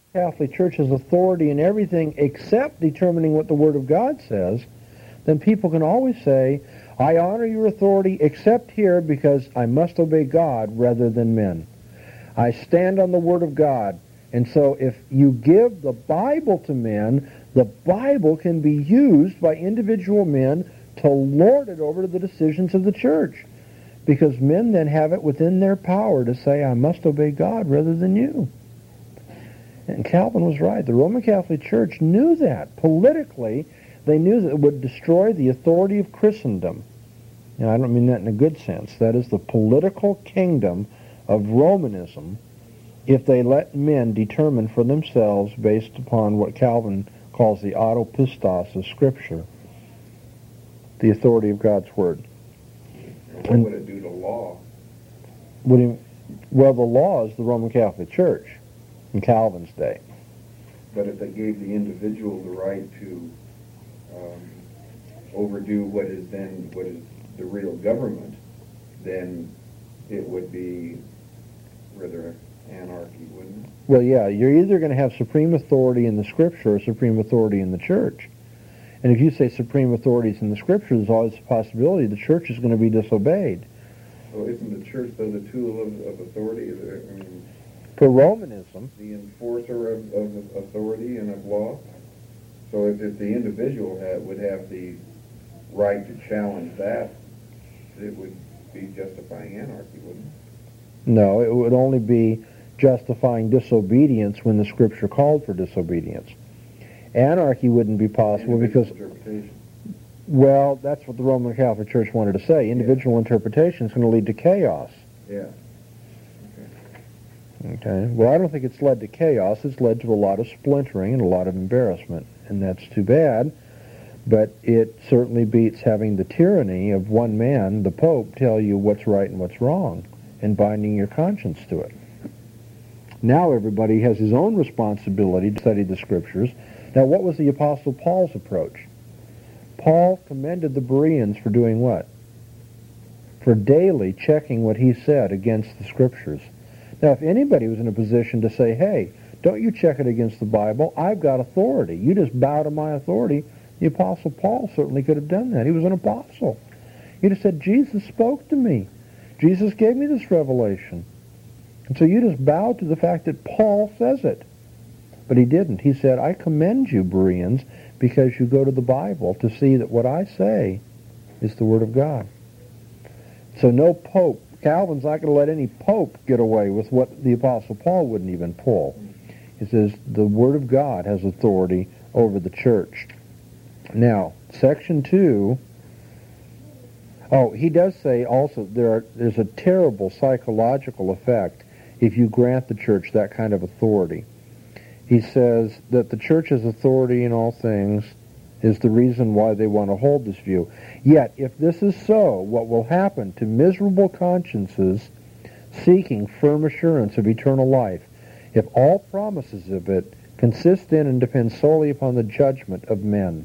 Catholic Church has authority in everything except determining what the Word of God says, then people can always say, I honor your authority except here because I must obey God rather than men. I stand on the Word of God. And so if you give the Bible to men, the Bible can be used by individual men to lord it over the decisions of the church. Because men then have it within their power to say, I must obey God rather than you. And Calvin was right. The Roman Catholic Church knew that. Politically, they knew that it would destroy the authority of Christendom. Now, I don't mean that in a good sense. That is the political kingdom of Romanism if they let men determine for themselves based upon what Calvin calls the autopistos of Scripture, the authority of God's Word. And what would it do to law? Well, the law is the Roman Catholic Church in Calvin's day. But if they gave the individual the right to overdo what is the real government, then it would be rather anarchy, wouldn't it? Well, yeah, you're either going to have supreme authority in the Scripture or supreme authority in the church. And if you say supreme authorities in the Scripture, there's always a possibility the church is going to be disobeyed. Well, isn't the church, though, the tool of authority? For Romanism, the enforcer of authority and of law? So if the individual would have the right to challenge that, it would be justifying anarchy, wouldn't it? no, it would only be justifying disobedience when the Scripture called for disobedience. Anarchy wouldn't be possible because, interpretation. well, that's what the Roman Catholic Church wanted to say. Individual interpretation is going to lead to chaos. Yeah. Okay. Well, I don't think it's led to chaos. It's led to a lot of splintering and a lot of embarrassment, and that's too bad. But it certainly beats having the tyranny of one man, the Pope, tell you what's right and what's wrong, and binding your conscience to it. Now everybody has his own responsibility to study the Scriptures. Now, what was the Apostle Paul's approach? Paul commended the Bereans for doing what? For daily checking what he said against the Scriptures. Now, if anybody was in a position to say, hey, don't you check it against the Bible, I've got authority. You just bow to my authority. The Apostle Paul certainly could have done that. He was an apostle. He just said, Jesus spoke to me. Jesus gave me this revelation. And so you just bow to the fact that Paul says it. But he didn't. He said, I commend you, Bereans, because you go to the Bible to see that what I say is the Word of God. So no pope. Calvin's not going to let any pope get away with what the Apostle Paul wouldn't even pull. He says the Word of God has authority over the church. Now, section 2, he does say also there's a terrible psychological effect if you grant the church that kind of authority. He says that the church's authority in all things is the reason why they want to hold this view. Yet, if this is so, what will happen to miserable consciences seeking firm assurance of eternal life, if all promises of it consist in and depend solely upon the judgment of men?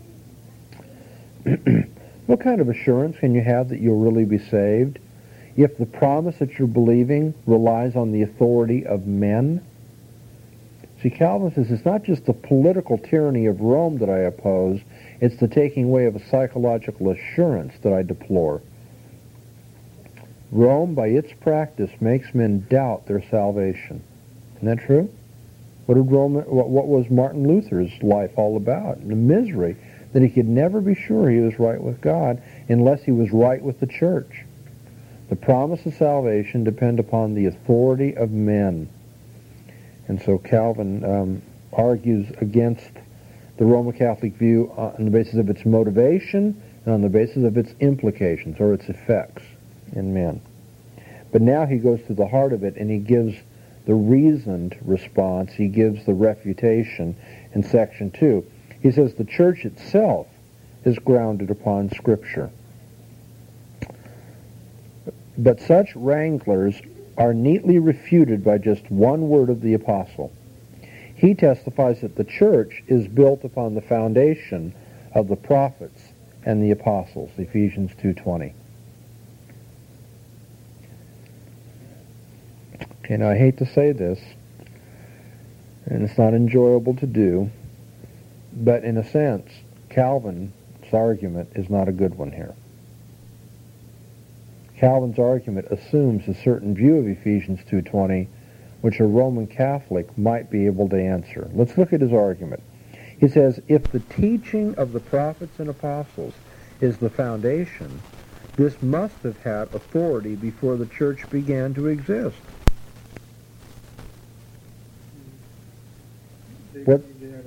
What kind of assurance can you have that you'll really be saved if the promise that you're believing relies on the authority of men? See, Calvin says it's not just the political tyranny of Rome that I oppose, it's the taking away of a psychological assurance that I deplore. Rome, by its practice, makes men doubt their salvation. Isn't that true? What was Martin Luther's life all about? The misery that he could never be sure he was right with God unless he was right with the church. The promise of salvation depend upon the authority of men. And so Calvin argues against the Roman Catholic view on the basis of its motivation and on the basis of its implications or its effects in men. But now he goes to the heart of it and he gives the reasoned response. He gives the refutation in section 2. He says the church itself is grounded upon Scripture. But such wranglers are neatly refuted by just one word of the apostle. He testifies that the church is built upon the foundation of the prophets and the apostles, Ephesians 2:20. Okay, now I hate to say this, and it's not enjoyable to do, but in a sense, Calvin's argument is not a good one here. Calvin's argument assumes a certain view of Ephesians 2:20, which a Roman Catholic might be able to answer. Let's look at his argument. He says, if the teaching of the prophets and apostles is the foundation, this must have had authority before the church began to exist. What?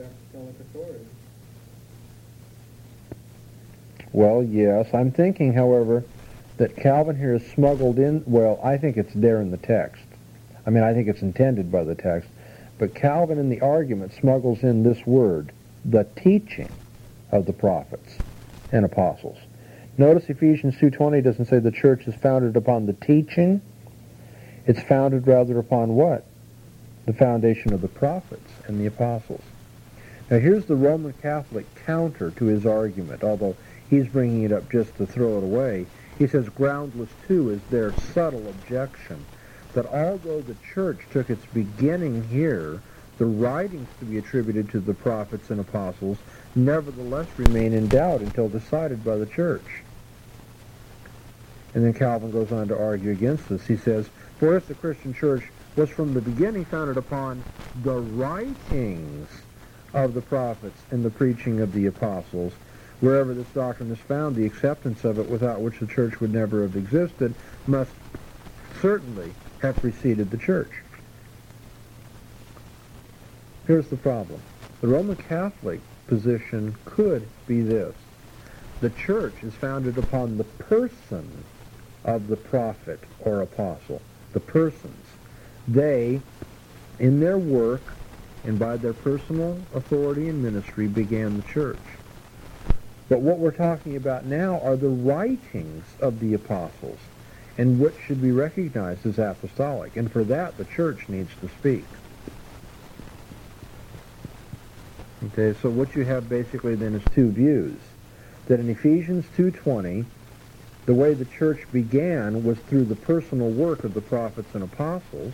Well, yes. I'm thinking, however, that Calvin here is smuggled in. Well, I think it's there in the text. I mean, I think it's intended by the text. But Calvin in the argument smuggles in this word, the teaching of the prophets and apostles. Notice Ephesians 2:20 doesn't say the church is founded upon the teaching. It's founded rather upon what? The foundation of the prophets and the apostles. Now here's the Roman Catholic counter to his argument, although he's bringing it up just to throw it away. He says groundless too is their subtle objection that although the church took its beginning here, the writings to be attributed to the prophets and apostles nevertheless remain in doubt until decided by the church. And then Calvin goes on to argue against this. He says, for if the Christian church was from the beginning founded upon the writings of the prophets and the preaching of the apostles, wherever this doctrine is found, the acceptance of it, without which the church would never have existed, must certainly have preceded the church. Here's the problem. The Roman Catholic position could be this. The church is founded upon the person of the prophet or apostle. The persons. They, in their work and by their personal authority and ministry, began the church. But what we're talking about now are the writings of the apostles, and which should be recognized as apostolic. And for that, the church needs to speak. Okay, so what you have basically then is two views. That in Ephesians 2:20, the way the church began was through the personal work of the prophets and apostles,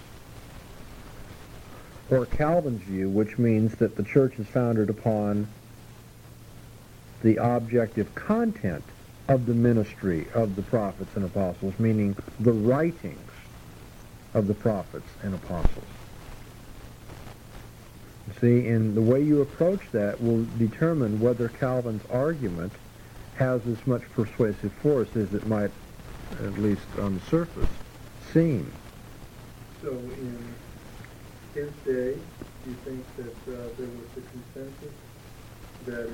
or Calvin's view, which means that the church is founded upon the objective content of the ministry of the prophets and apostles, meaning the writings of the prophets and apostles. See, and the way you approach that will determine whether Calvin's argument has as much persuasive force as it might, at least on the surface, seem. So in his day, do you think that there was a consensus that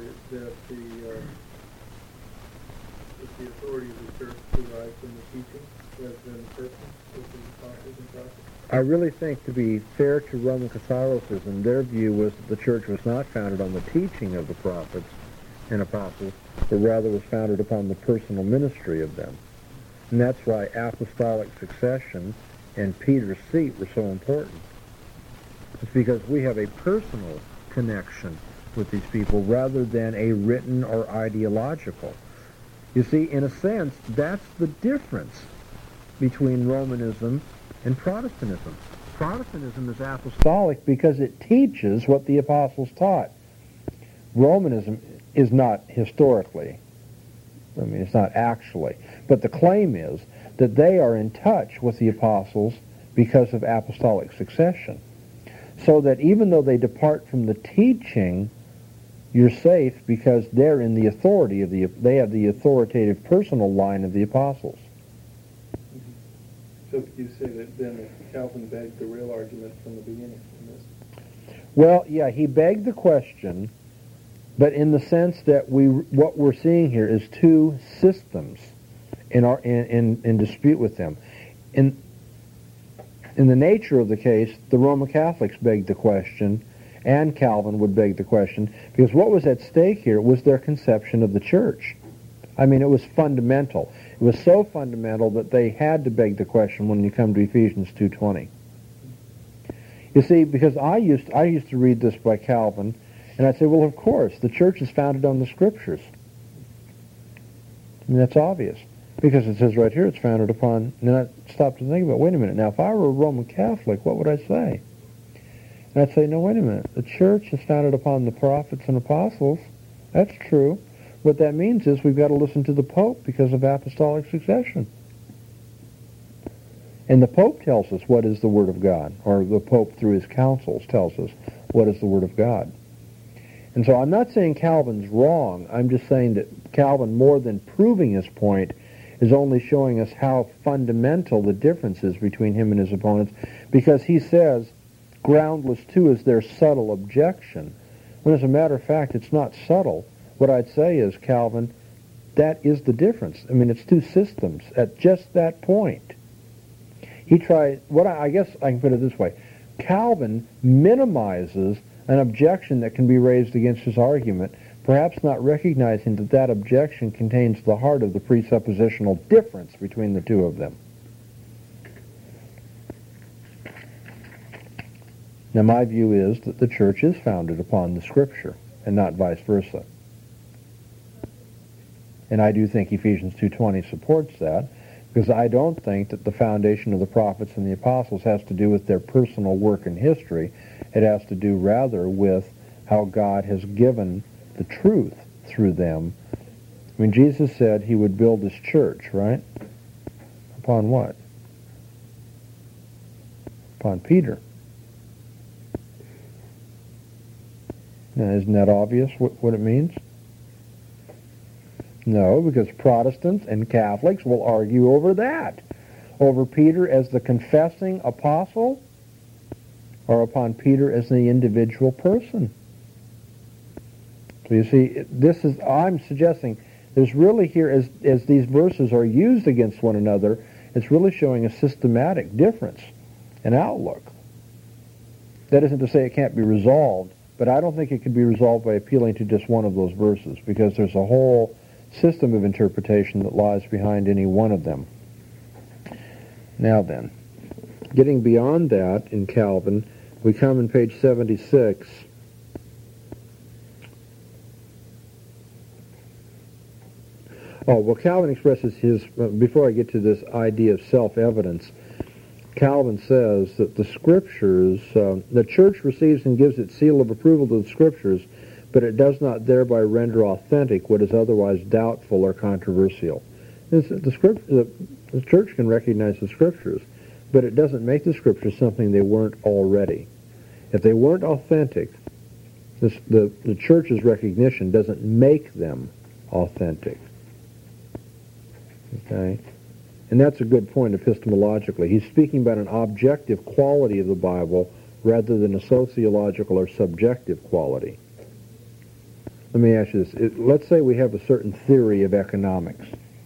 the authority of the church derived from the teaching rather than the person of the apostles and prophets? I really think, to be fair to Roman Catholicism, their view was that the church was not founded on the teaching of the prophets and apostles, but rather was founded upon the personal ministry of them. And that's why apostolic succession and Peter's seat were so important. It's because we have a personal connection with these people rather than a written or ideological. You see, in a sense, that's the difference between Romanism and Protestantism. Protestantism is apostolic because it teaches what the apostles taught. Romanism is not historically. I mean, it's not actually. But the claim is that they are in touch with the apostles because of apostolic succession. So that even though they depart from the teaching, you're safe because they're in the authority of they have the authoritative personal line of the apostles. So you say that then Calvin begged the real argument from the beginning in this? Well, yeah, he begged the question, but in the sense that what we're seeing here is two systems in dispute with them. In the nature of the case, the Roman Catholics begged the question, and Calvin would beg the question, because what was at stake here was their conception of the church. I mean, it was fundamental. It was so fundamental that they had to beg the question when you come to Ephesians 2:20. You see, because I used to read this by Calvin, and I'd say, well, of course, the church is founded on the Scriptures. I mean, that's obvious, because it says right here it's founded upon, and then I stopped to think about, wait a minute, now if I were a Roman Catholic, what would I say? And I'd say, no, wait a minute. The church is founded upon the prophets and apostles. That's true. What that means is we've got to listen to the Pope because of apostolic succession. And the Pope tells us what is the Word of God, or the Pope through his councils tells us what is the Word of God. And so I'm not saying Calvin's wrong. I'm just saying that Calvin, more than proving his point, is only showing us how fundamental the difference is between him and his opponents, because he says, groundless too is their subtle objection. When as a matter of fact, it's not subtle. What I'd say is, Calvin, that is the difference. I mean, it's two systems at just that point. He tried, I guess I can put it this way. Calvin minimizes an objection that can be raised against his argument, perhaps not recognizing that that objection contains the heart of the presuppositional difference between the two of them. Now, my view is that the church is founded upon the Scripture, and not vice versa. And I do think Ephesians 2:20 supports that, because I don't think that the foundation of the prophets and the apostles has to do with their personal work in history. It has to do rather with how God has given the truth through them. I mean, Jesus said he would build his church, right? Upon what? Upon Peter. Now, isn't that obvious what it means? No, because Protestants and Catholics will argue over that. Over Peter as the confessing apostle, or upon Peter as the individual person. So you see, I'm suggesting, there's really here, as these verses are used against one another, it's really showing a systematic difference in outlook. That isn't to say it can't be resolved, but I don't think it can be resolved by appealing to just one of those verses, because there's a whole system of interpretation that lies behind any one of them. Now then, getting beyond that in Calvin, we come in page 76. Calvin expresses his, before I get to this idea of self-evidence, Calvin says that the Scriptures, the Church receives and gives its seal of approval to the Scriptures, but it does not thereby render authentic what is otherwise doubtful or controversial. The Church can recognize the Scriptures, but it doesn't make the Scriptures something they weren't already. If they weren't authentic, the Church's recognition doesn't make them authentic. Okay? And that's a good point epistemologically. He's speaking about an objective quality of the Bible rather than a sociological or subjective quality. Let me ask you this. Let's say we have a certain theory of economics.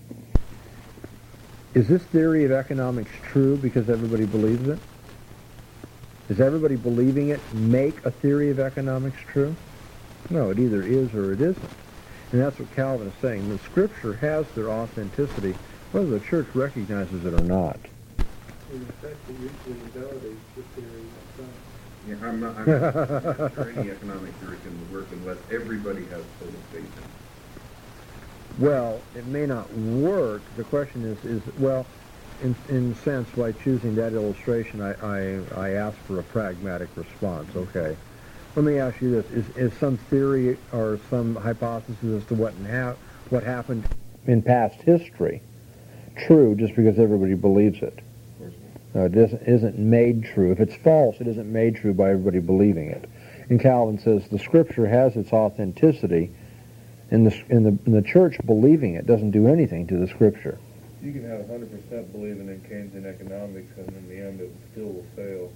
Is this theory of economics true because everybody believes it? Does everybody believing it make a theory of economics true? No, it either is or it isn't. And that's what Calvin is saying. The Scripture has their authenticity, whether the Church recognizes it or not. In fact, it usually validates the theory itself. Yeah, I'm not sure any economic theory can work unless everybody has total faith in it. Well, it may not work. The question is well, in a sense, by choosing that illustration, I ask for a pragmatic response. Okay. Let me ask you this. Is some theory or some hypothesis as to what happened in past history true just because everybody believes it? No, it isn't made true. If it's false, it isn't made true by everybody believing it. And Calvin says the Scripture has its authenticity, and the Church believing it doesn't do anything to the Scripture. You can have 100% believing in Keynesian economics, and in the end it still will fail.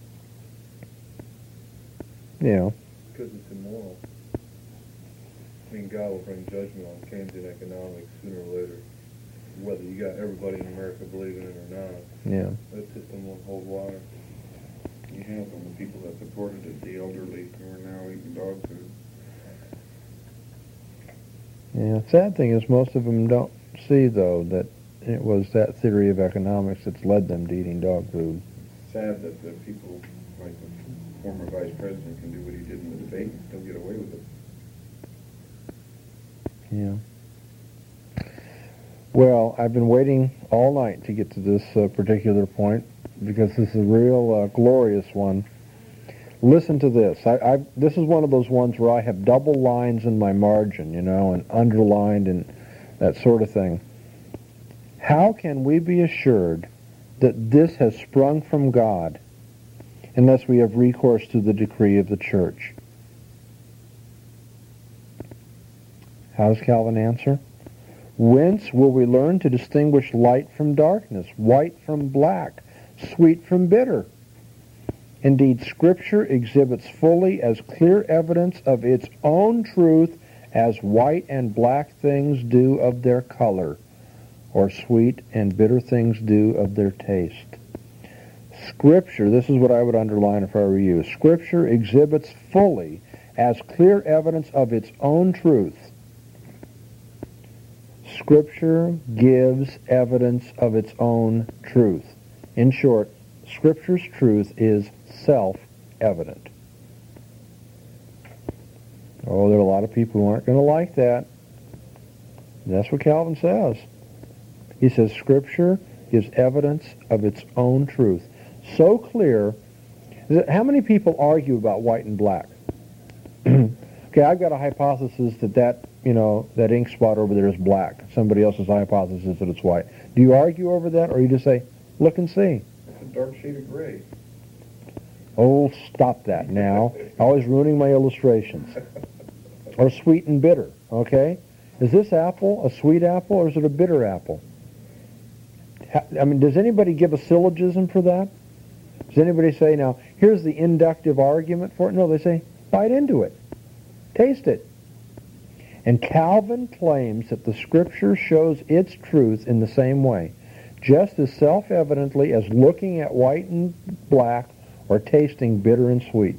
Yeah. Because it's immoral. I mean, God will bring judgment on Keynesian economics sooner or later, whether you got everybody in America believing it or not. Yeah. That system won't hold water. You have from the people that supported it, the elderly who are now eating dog food. Yeah. Sad thing is most of them don't see, though, that it was that theory of economics that's led them to eating dog food. Sad that the people like the former vice president can do what he did in the debate and still get away with it. Yeah. Well, I've been waiting all night to get to this particular point because this is a real glorious one. Listen to this. This is one of those ones where I have double lines in my margin, and underlined and that sort of thing. How can we be assured that this has sprung from God unless we have recourse to the decree of the church? How does Calvin answer? Whence will we learn to distinguish light from darkness, white from black, sweet from bitter? Indeed, Scripture exhibits fully as clear evidence of its own truth as white and black things do of their color, or sweet and bitter things do of their taste. Scripture, this is what I would underline if I were you, Scripture exhibits fully as clear evidence of its own truth. Scripture gives evidence of its own truth. In short, Scripture's truth is self-evident. Oh, there are a lot of people who aren't going to like that. That's what Calvin says. He says Scripture gives evidence of its own truth. So clear that how many people argue about white and black? Okay, I've got a hypothesis that ink spot over there is black. Somebody else's hypothesis that it's white. Do you argue over that, or you just say, look and see? It's a dark shade of gray. Oh, stop that now. Always ruining my illustrations. Or sweet and bitter, okay? Is this apple a sweet apple, or is it a bitter apple? Does anybody give a syllogism for that? Does anybody say, now, here's the inductive argument for it? No, they say, bite into it. Taste it. And Calvin claims that the Scripture shows its truth in the same way, just as self-evidently as looking at white and black or tasting bitter and sweet.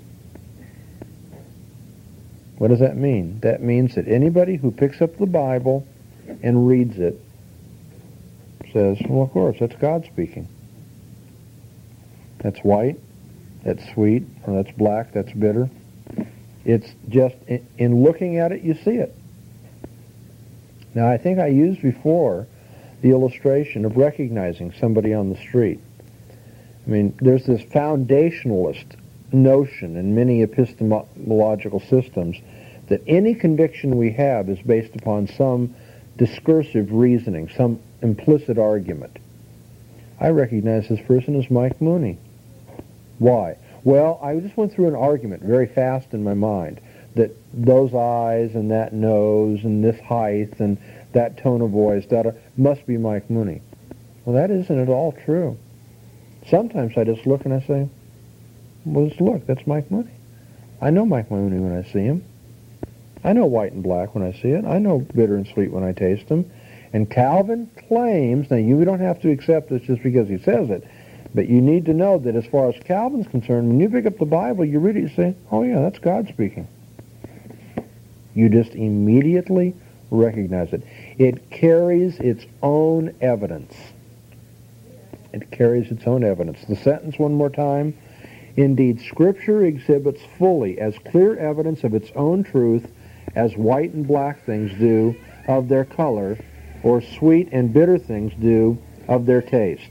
What does that mean? That means that anybody who picks up the Bible and reads it says, well, of course, that's God speaking. That's white, that's sweet, or that's black, that's bitter. It's just, in looking at it, you see it. Now, I think I used before the illustration of recognizing somebody on the street. There's this foundationalist notion in many epistemological systems that any conviction we have is based upon some discursive reasoning, some implicit argument. I recognize this person as Mike Mooney. Why? Well, I just went through an argument very fast in my mind that those eyes and that nose and this height and that tone of voice, that must be Mike Mooney. Well, that isn't at all true. Sometimes I just look and I say, well, just look, that's Mike Mooney. I know Mike Mooney when I see him. I know white and black when I see it. I know bitter and sweet when I taste them. And Calvin claims, now you don't have to accept this just because he says it, but you need to know that as far as Calvin's concerned, when you pick up the Bible, you read it, you say, oh yeah, that's God speaking. You just immediately recognize it. It carries its own evidence. It carries its own evidence. The sentence one more time. Indeed, Scripture exhibits fully as clear evidence of its own truth as white and black things do of their color, or sweet and bitter things do of their taste.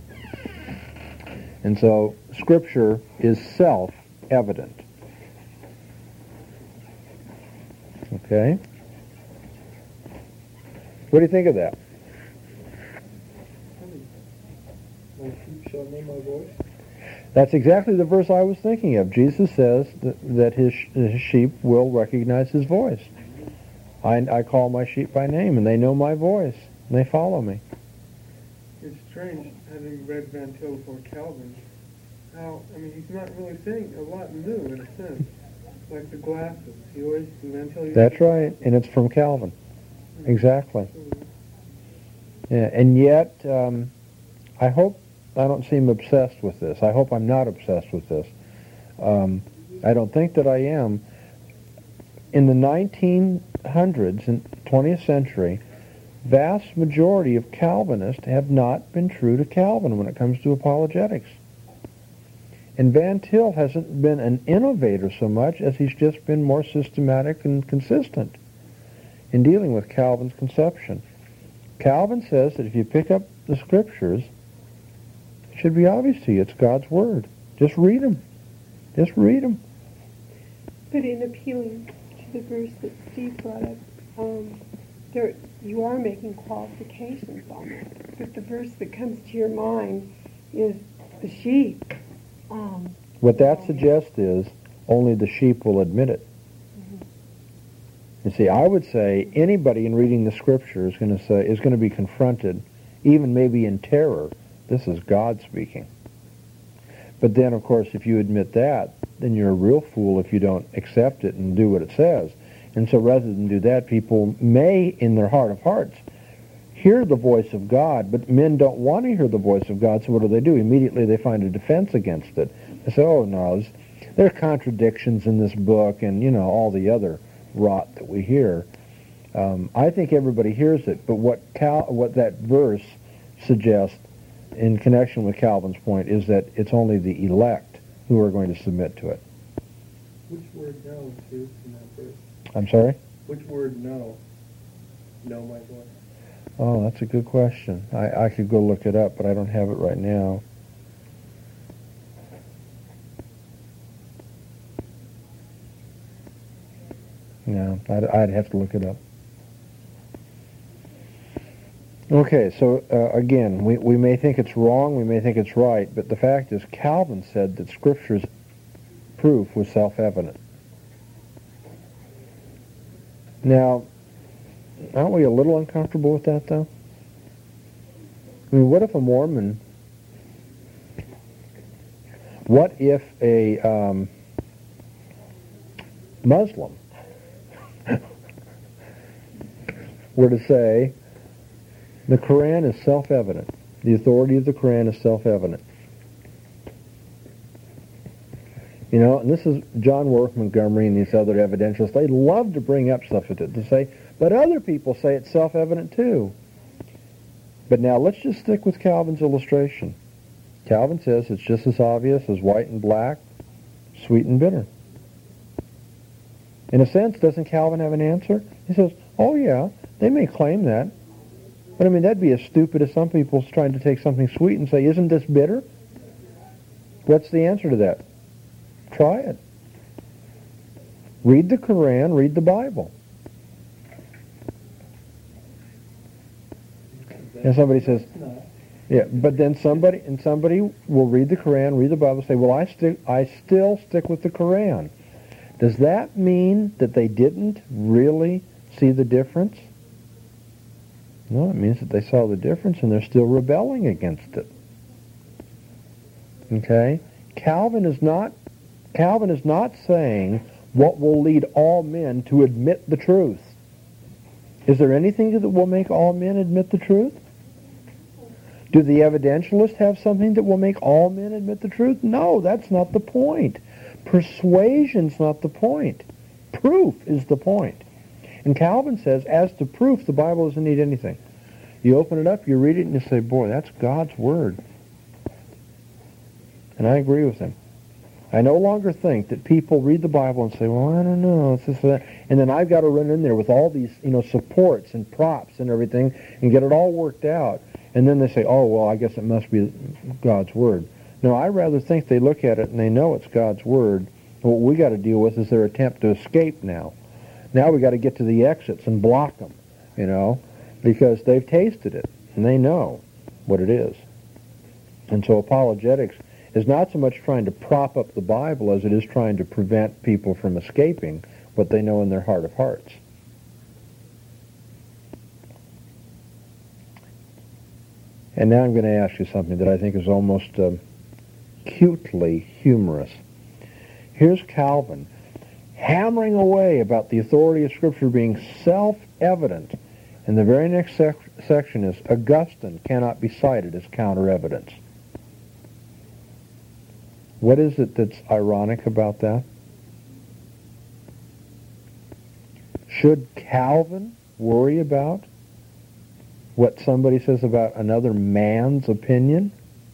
And so, Scripture is self-evident. Okay? What do you think of that? My sheep shall know my voice. That's exactly the verse I was thinking of. Jesus says that his sheep will recognize his voice. I call my sheep by name, and they know my voice, and they follow me. It's strange, having read Van Til before Calvin, how, he's not really saying a lot new in a sense. Like the glasses. He always, Van Til That's right, and it's from Calvin. Exactly. Yeah, and yet, I hope I don't seem obsessed with this. I hope I'm not obsessed with this. I don't think that I am. In the 1900s and 20th century, vast majority of Calvinists have not been true to Calvin when it comes to apologetics. And Van Til hasn't been an innovator so much as he's just been more systematic and consistent in dealing with Calvin's conception. Calvin says that if you pick up the Scriptures, it should be obvious to you it's God's Word. Just read them. Just read them. But in appealing to the verse that Steve brought up, there you are making qualifications on it. But the verse that comes to your mind is the sheep. What that suggests is only the sheep will admit it. You see, I would say anybody in reading the Scripture is going to be confronted, even maybe in terror. This is God speaking. But then, of course, if you admit that, then you're a real fool if you don't accept it and do what it says. And so rather than do that, people may, in their heart of hearts, hear the voice of God, but men don't want to hear the voice of God, so what do? Immediately they find a defense against it. They say, oh, no, there are contradictions in this book and, all the other rot that we hear. I think everybody hears it, but what that verse suggests in connection with Calvin's point is that it's only the elect who are going to submit to it. Which word no is used in that verse? I'm sorry? Which word no? No, my boy. Oh, that's a good question. I could go look it up, but I don't have it right now. No, I'd have to look it up. Okay, so again, we may think it's wrong, we may think it's right, but the fact is Calvin said that Scripture's proof was self-evident. Now, aren't we a little uncomfortable with that, though? I mean, what if a Mormon, what if a Muslim were to say, the Quran is self-evident. The authority of the Quran is self-evident. And this is John Worth Montgomery and these other evidentialists. They love to bring up stuff to say, but other people say it's self-evident too. But now let's just stick with Calvin's illustration. Calvin says it's just as obvious as white and black, sweet and bitter. In a sense, doesn't Calvin have an answer? He says, oh yeah, they may claim that. But I mean, that'd be as stupid as some people trying to take something sweet and say, isn't this bitter? What's the answer to that? Try it. Read the Quran, read the Bible. And somebody says, yeah, but then somebody will read the Quran, read the Bible, say, well, I still stick with the Quran. Does that mean that they didn't really see the difference? No, it means that they saw the difference and they're still rebelling against it. Okay? Calvin is not saying what will lead all men to admit the truth. Is there anything that will make all men admit the truth? Do the evidentialists have something that will make all men admit the truth? No, that's not the point. Persuasion's not the point. Proof is the point. And Calvin says, as to proof, the Bible doesn't need anything. You open it up, you read it, and you say, boy, that's God's Word. And I agree with him. I no longer think that people read the Bible and say, well, I don't know, it's this or that. And then I've got to run in there with all these, supports and props and everything and get it all worked out. And then they say, oh, well, I guess it must be God's Word. No, I rather think they look at it and they know it's God's Word. What we got to deal with is their attempt to escape now. Now we got to get to the exits and block them, because they've tasted it and they know what it is. And so apologetics is not so much trying to prop up the Bible as it is trying to prevent people from escaping what they know in their heart of hearts. And now I'm going to ask you something that I think is almost cutely humorous. Here's Calvin hammering away about the authority of Scripture being self-evident. And the very next section is, Augustine cannot be cited as counter-evidence. What is it that's ironic about that? Should Calvin worry about what somebody says about another man's opinion?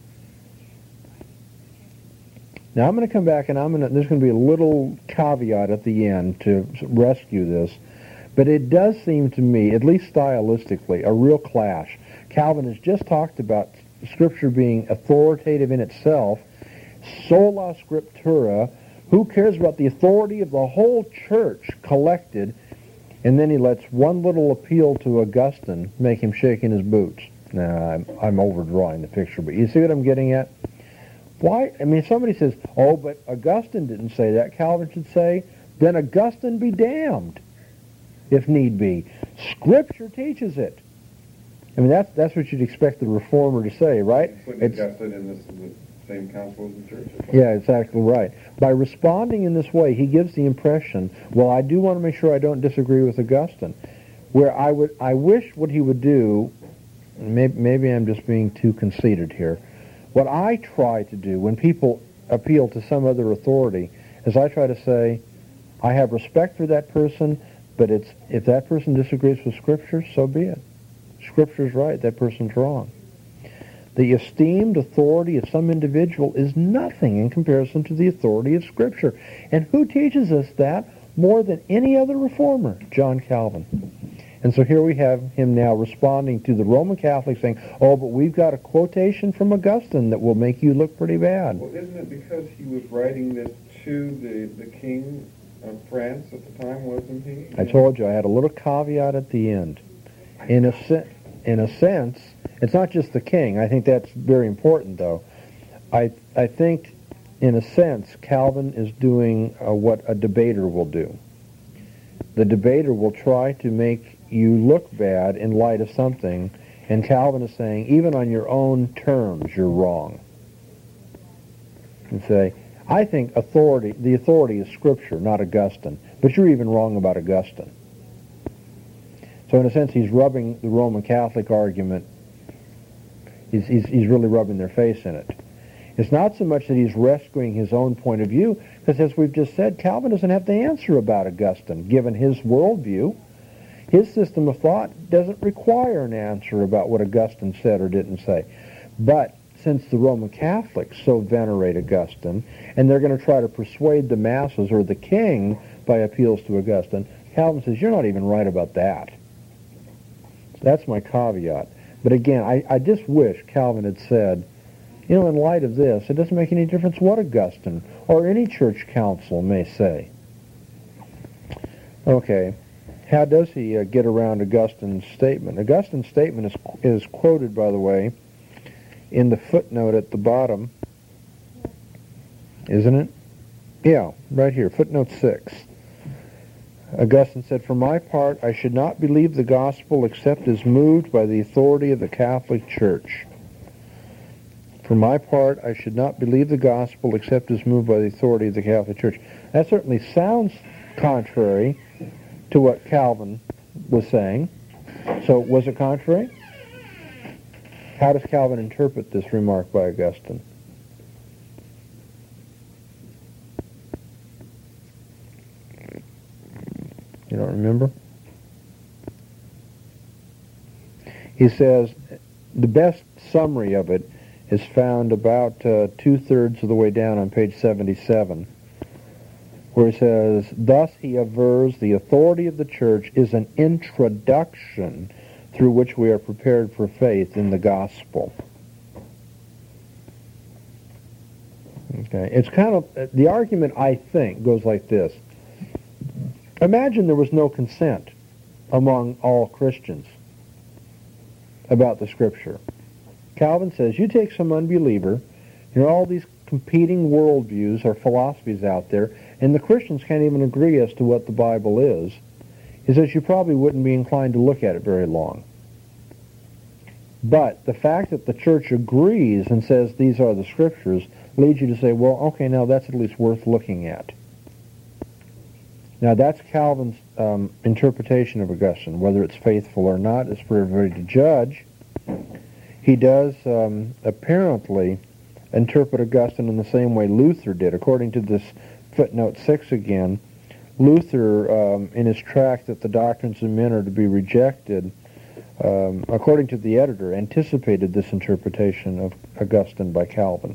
Now I'm going to come back and there's going to be a little caveat at the end to rescue this, but it does seem to me, at least stylistically, a real clash. Calvin has just talked about Scripture being authoritative in itself, sola scriptura, Who cares about the authority of the whole church collected? And then he lets one little appeal to Augustine make him shake in his boots. Now, I'm overdrawing the picture, but you see what I'm getting at? Why? I mean, somebody says, oh, but Augustine didn't say that. Calvin should say, then Augustine be damned, if need be. Scripture teaches it. I mean, that's what you'd expect the reformer to say, right? Putting Augustine in the same council as the church. Yeah, exactly right. By responding in this way, he gives the impression, well, I do want to make sure I don't disagree with Augustine. Where I wish what he would do, maybe I'm just being too conceited here. What I try to do when people appeal to some other authority is I try to say, I have respect for that person, but if that person disagrees with Scripture, so be it. Scripture's right, that person's wrong. The esteemed authority of some individual is nothing in comparison to the authority of Scripture. And who teaches us that more than any other reformer? John Calvin. And so here we have him now responding to the Roman Catholics saying, oh, but we've got a quotation from Augustine that will make you look pretty bad. Well, isn't it because he was writing this to the king of France at the time, wasn't he? I told you I had a little caveat at the end. In a sense, it's not just the king. I think that's very important, though. I think, in a sense, Calvin is doing what a debater will do. The debater will try to make you look bad in light of something, and Calvin is saying, even on your own terms, you're wrong. And say, I think the authority is Scripture, not Augustine, but you're even wrong about Augustine. So in a sense, he's rubbing the Roman Catholic argument, he's really rubbing their face in it. It's not so much that he's rescuing his own point of view, because as we've just said, Calvin doesn't have to answer about Augustine, given his worldview. His system of thought doesn't require an answer about what Augustine said or didn't say. But since the Roman Catholics so venerate Augustine, and they're going to try to persuade the masses or the king by appeals to Augustine, Calvin says, you're not even right about that. So that's my caveat. But again, I just wish Calvin had said, you know, in light of this, it doesn't make any difference what Augustine or any church council may say. Okay. How does he get around Augustine's statement? Augustine's statement is quoted, by the way, in the footnote at the bottom, isn't it? Yeah, right here, footnote 6. Augustine said, for my part, I should not believe the gospel except as moved by the authority of the Catholic Church. For my part, I should not believe the gospel except as moved by the authority of the Catholic Church. That certainly sounds contrary to what Calvin was saying. So was it contrary? How does Calvin interpret this remark by Augustine? You don't remember? He says the best summary of it is found about two-thirds of the way down on page 77. Where he says, thus he avers the authority of the church is an introduction through which we are prepared for faith in the gospel. Okay, it's kind of, the argument, I think, goes like this. Imagine there was no consent among all Christians about the Scripture. Calvin says, you take some unbeliever, all these competing worldviews or philosophies out there, and the Christians can't even agree as to what the Bible is, he says you probably wouldn't be inclined to look at it very long. But the fact that the church agrees and says these are the Scriptures leads you to say, well, okay, now that's at least worth looking at. Now that's Calvin's interpretation of Augustine. Whether it's faithful or not is for everybody to judge. He does apparently interpret Augustine in the same way Luther did. According to this footnote 6 again, Luther, in his tract that the doctrines of men are to be rejected, according to the editor, anticipated this interpretation of Augustine by Calvin.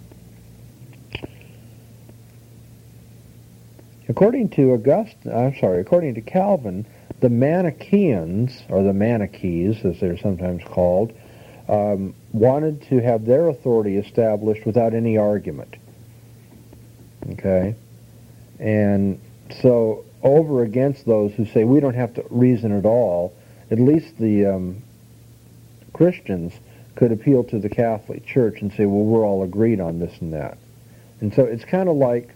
According to Calvin, the Manichaeans, or the Manichees, as they're sometimes called, wanted to have their authority established without any argument. Okay? And so over against those who say we don't have to reason at all, at least the Christians could appeal to the Catholic Church and say, well, we're all agreed on this and that. And so it's kind of like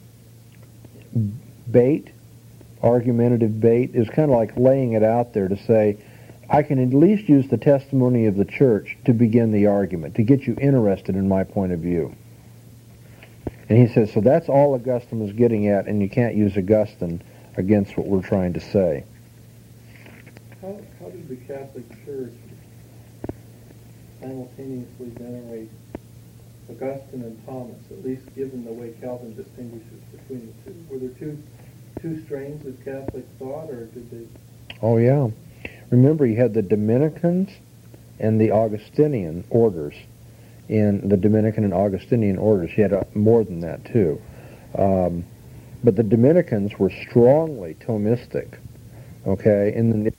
bait, argumentative bait, is kind of like laying it out there to say, I can at least use the testimony of the church to begin the argument, to get you interested in my point of view. And he says, so that's all Augustine was getting at, and you can't use Augustine against what we're trying to say. How did the Catholic Church simultaneously venerate Augustine and Thomas, at least given the way Calvin distinguishes between the two? Were there two strains of Catholic thought, or did they? Oh, yeah. Remember, you had the Dominicans and the Augustinian orders. In the Dominican and Augustinian orders, you had more than that, too. But the Dominicans were strongly Thomistic, okay? And then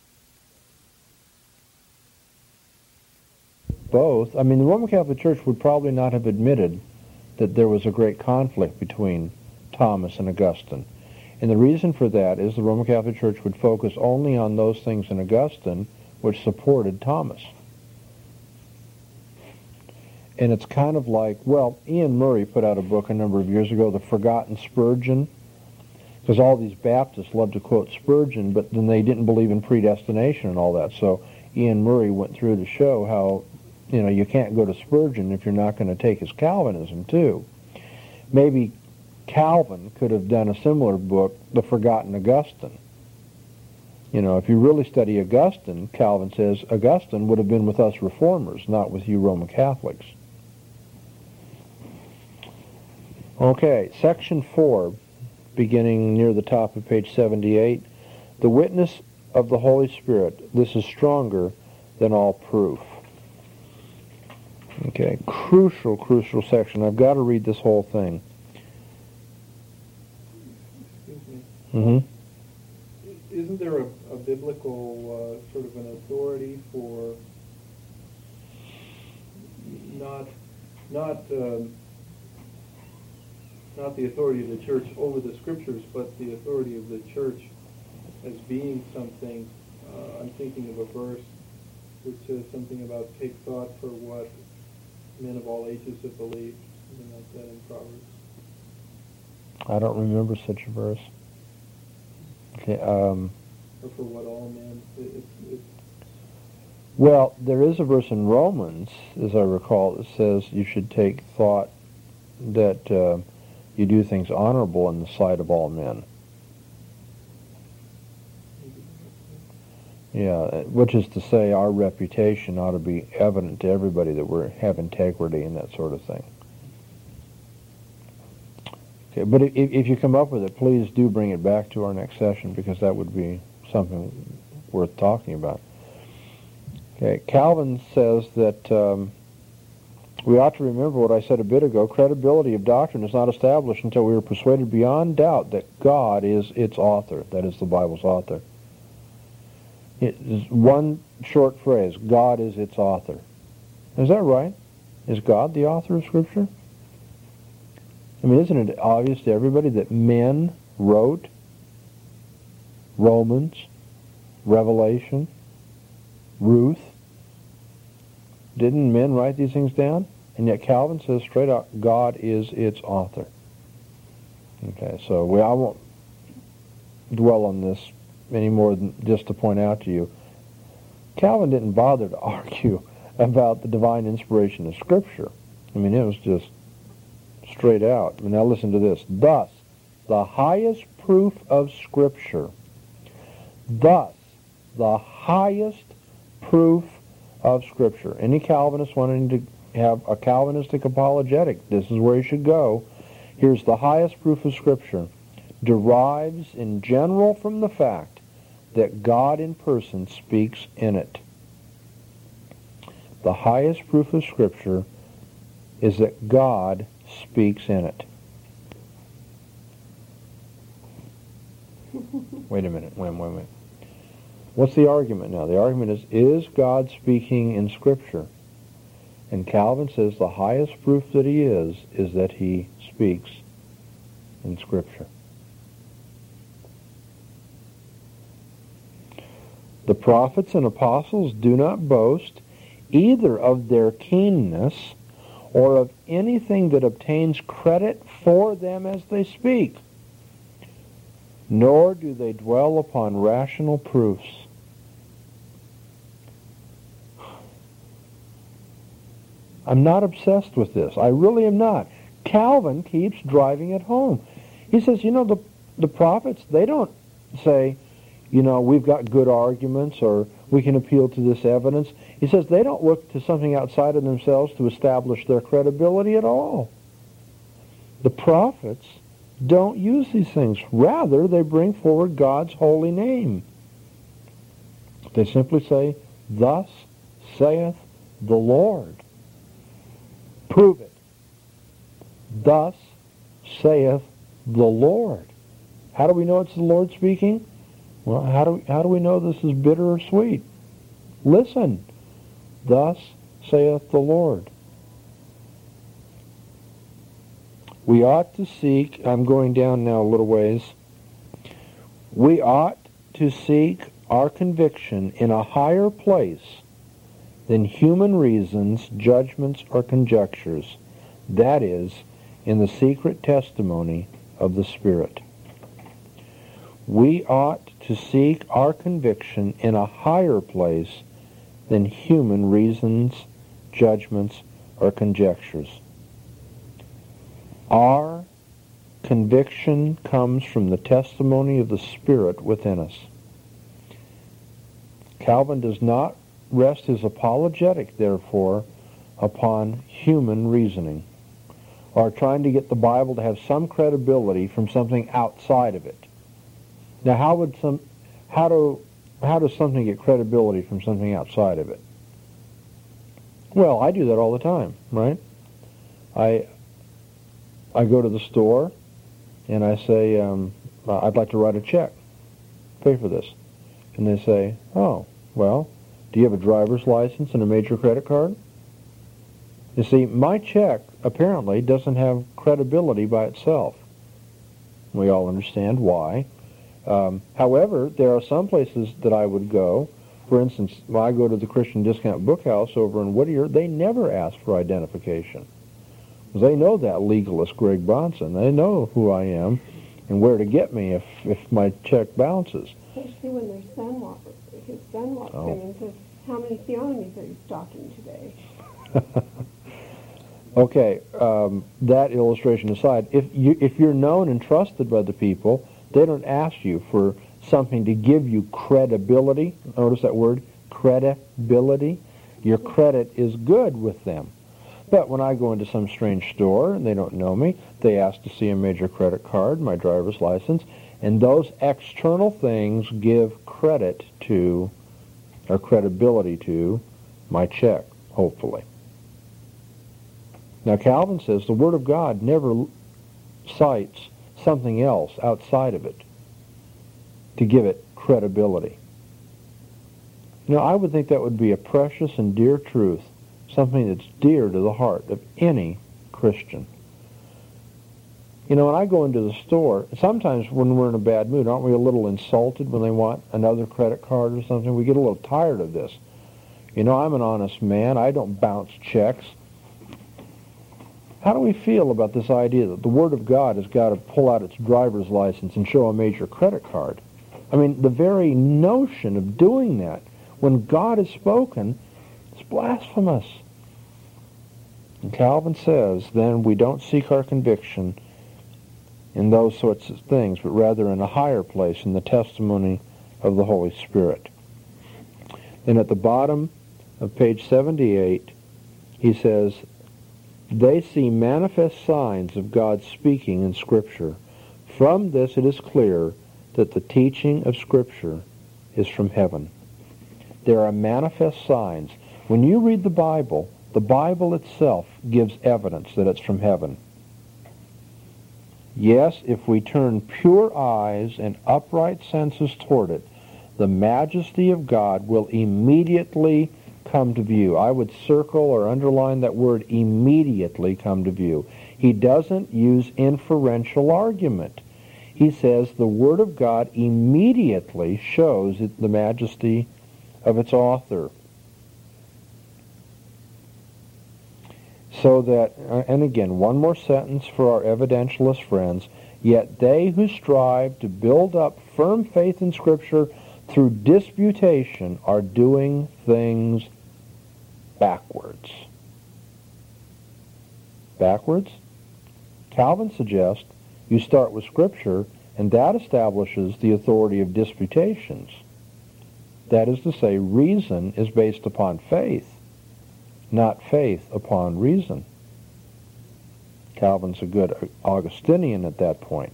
both, I mean, the Roman Catholic Church would probably not have admitted that there was a great conflict between Thomas and Augustine. And the reason for that is the Roman Catholic Church would focus only on those things in Augustine which supported Thomas. And it's kind of like, well, Ian Murray put out a book a number of years ago, The Forgotten Spurgeon, because all these Baptists love to quote Spurgeon, but then they didn't believe in predestination and all that. So Ian Murray went through to show how, you know, you can't go to Spurgeon if you're not going to take his Calvinism, too. Maybe Calvin could have done a similar book, The Forgotten Augustine. You know, if you really study Augustine, Calvin says, Augustine would have been with us reformers, not with you Roman Catholics. Okay, section 4, beginning near the top of page 78. The witness of the Holy Spirit. This is stronger than all proof. Okay, crucial section. I've got to read this whole thing. Excuse me. Mm-hmm. Isn't there a biblical sort of an authority for not the authority of the church over the scriptures, but the authority of the church as being something? I'm thinking of a verse which says something about take thought for what men of all ages have believed, something like that in Proverbs. I don't remember such a verse. Okay, Or for what all men. well, there is a verse in Romans, as I recall, that says you should take thought that you do things honorable in the sight of all men. Yeah, which is to say our reputation ought to be evident to everybody that we have integrity and that sort of thing. Okay, but if you come up with it, please do bring it back to our next session, because that would be something worth talking about. Okay, Calvin says that we ought to remember what I said a bit ago. Credibility of doctrine is not established until we are persuaded beyond doubt that God is its author, that is, the Bible's author. It is one short phrase, God is its author. Is that right? Is God the author of Scripture? I mean, isn't it obvious to everybody that men wrote Romans, Revelation, Ruth? Didn't men write these things down? And yet Calvin says straight out, God is its author. Okay, so I won't dwell on this any more than just to point out to you, Calvin didn't bother to argue about the divine inspiration of Scripture. I mean, it was just straight out. Now listen to this. Thus, the highest proof of Scripture. Thus, the highest proof of Scripture. Any Calvinist wanting to have a Calvinistic apologetic, this is where you should go. Here's the highest proof of Scripture. Derives in general from the fact that God in person speaks in it. The highest proof of Scripture is that God speaks in it. Wait a minute. Wait. What's the argument now? The argument is God speaking in Scripture? And Calvin says the highest proof that he is that he speaks in Scripture. The prophets and apostles do not boast either of their keenness or of anything that obtains credit for them as they speak, nor do they dwell upon rational proofs. I'm not obsessed with this. I really am not. Calvin keeps driving it home. He says, the prophets, they don't say, we've got good arguments or we can appeal to this evidence. He says they don't look to something outside of themselves to establish their credibility at all. The prophets don't use these things. Rather, they bring forward God's holy name. They simply say, "Thus saith the Lord." Prove it. Thus saith the Lord. How do we know it's the Lord speaking? Well, how do we know this is bitter or sweet? Listen. Thus saith the Lord. We ought to seek, I'm going down now a little ways, we ought to seek our conviction in a higher place than human reasons, judgments, or conjectures. That is, in the secret testimony of the Spirit. We ought to seek our conviction in a higher place than human reasons, judgments, or conjectures. Our conviction comes from the testimony of the Spirit within us. Calvin does not rest his apologetic, therefore, upon human reasoning, or trying to get the Bible to have some credibility from something outside of it. Now, how does something get credibility from something outside of it? Well, I do that all the time, right? I go to the store and I say, I'd like to write a check, pay for this. And they say, oh, well, do you have a driver's license and a major credit card? You see, my check apparently doesn't have credibility by itself. We all understand why. However, there are some places that I would go. For instance, when I go to the Christian Discount Book House over in Whittier, they never ask for identification. They know that legalist Greg Bronson. They know who I am and where to get me if my check bounces. Especially when his son walks in and says, "How many theonomies are you stocking today?" Okay, that illustration aside, if you're known and trusted by the people, they don't ask you for something to give you credibility. Notice that word, credibility. Your credit is good with them. But when I go into some strange store and they don't know me, they ask to see a major credit card, my driver's license, and those external things give credit to, or credibility to, my check, hopefully. Now Calvin says the Word of God never cites something else outside of it to give it credibility. Now I would think that would be a precious and dear truth, something that's dear to the heart of any Christian. When I go into the store, sometimes when we're in a bad mood, aren't we a little insulted when they want another credit card or something? We get a little tired of this. I'm an honest man. I don't bounce checks. How do we feel about this idea that the Word of God has got to pull out its driver's license and show a major credit card? I mean, the very notion of doing that when God has spoken is blasphemous. And Calvin says, then, we don't seek our conviction in those sorts of things, but rather in a higher place, in the testimony of the Holy Spirit. Then at the bottom of page 78, he says, they see manifest signs of God speaking in Scripture. From this it is clear that the teaching of Scripture is from heaven. There are manifest signs. When you read the Bible itself gives evidence that it's from heaven. Yes, if we turn pure eyes and upright senses toward it, the majesty of God will immediately come to view. I would circle or underline that word, immediately come to view. He doesn't use inferential argument. He says the Word of God immediately shows the majesty of its author. So that, and again, one more sentence for our evidentialist friends, yet they who strive to build up firm faith in Scripture through disputation are doing things backwards. Backwards? Calvin suggests you start with Scripture, and that establishes the authority of disputations. That is to say, reason is based upon faith, not faith upon reason. Calvin's a good Augustinian at that point.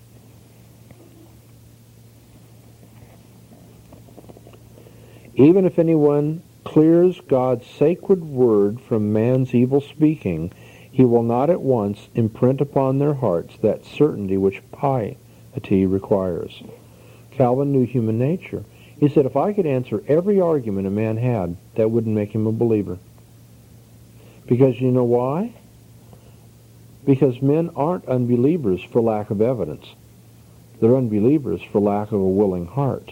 Even if anyone clears God's sacred word from man's evil speaking, he will not at once imprint upon their hearts that certainty which piety requires. Calvin knew human nature. He said, if I could answer every argument a man had, that wouldn't make him a believer. Because you know why? Because men aren't unbelievers for lack of evidence. They're unbelievers for lack of a willing heart.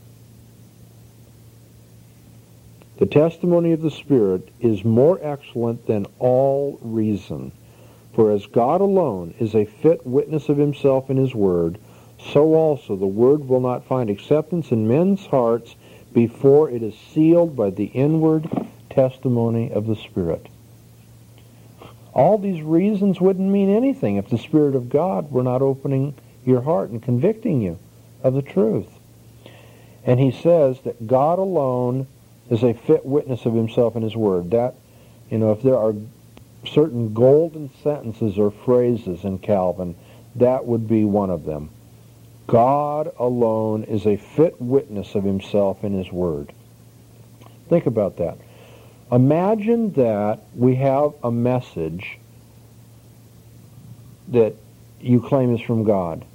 The testimony of the Spirit is more excellent than all reason. For as God alone is a fit witness of himself in his word, so also the word will not find acceptance in men's hearts before it is sealed by the inward testimony of the Spirit. All these reasons wouldn't mean anything if the Spirit of God were not opening your heart and convicting you of the truth. And he says that God alone is a fit witness of himself in his word. That, if there are certain golden sentences or phrases in Calvin, that would be one of them. God alone is a fit witness of himself in his word. Think about that. Imagine that we have a message that you claim is from God,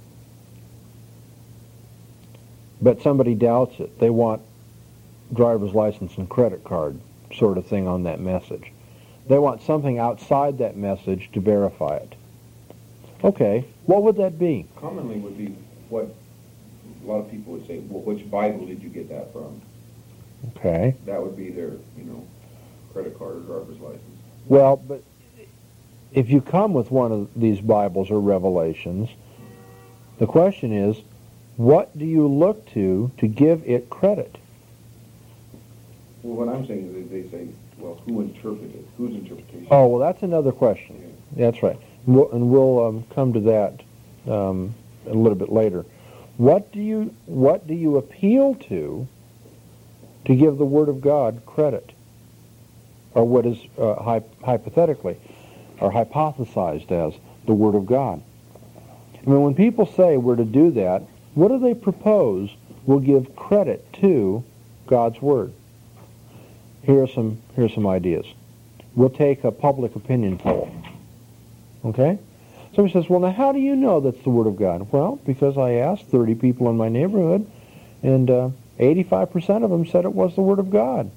but somebody doubts it. They want driver's license and credit card sort of thing on that message. They want something outside that message to verify it. Okay, what would that be? Commonly would be what a lot of people would say, well, which Bible did you get that from? Okay. That would be their, credit card or driver's license. Well, but if you come with one of these Bibles or revelations, the question is, what do you look to give it credit? Well, what I'm saying is they say, well, who interpreted it? Whose interpretation? Oh, well, that's another question. Yeah. That's right. We'll come to that a little bit later. What do you appeal to give the Word of God credit? Or what is hypothetically or hypothesized as the Word of God? I mean, when people say we're to do that, what do they propose will give credit to God's Word? Here are some ideas. We'll take a public opinion poll. Okay? Somebody says, well, now how do you know that's the Word of God? Well, because I asked 30 people in my neighborhood, and 85% of them said it was the Word of God.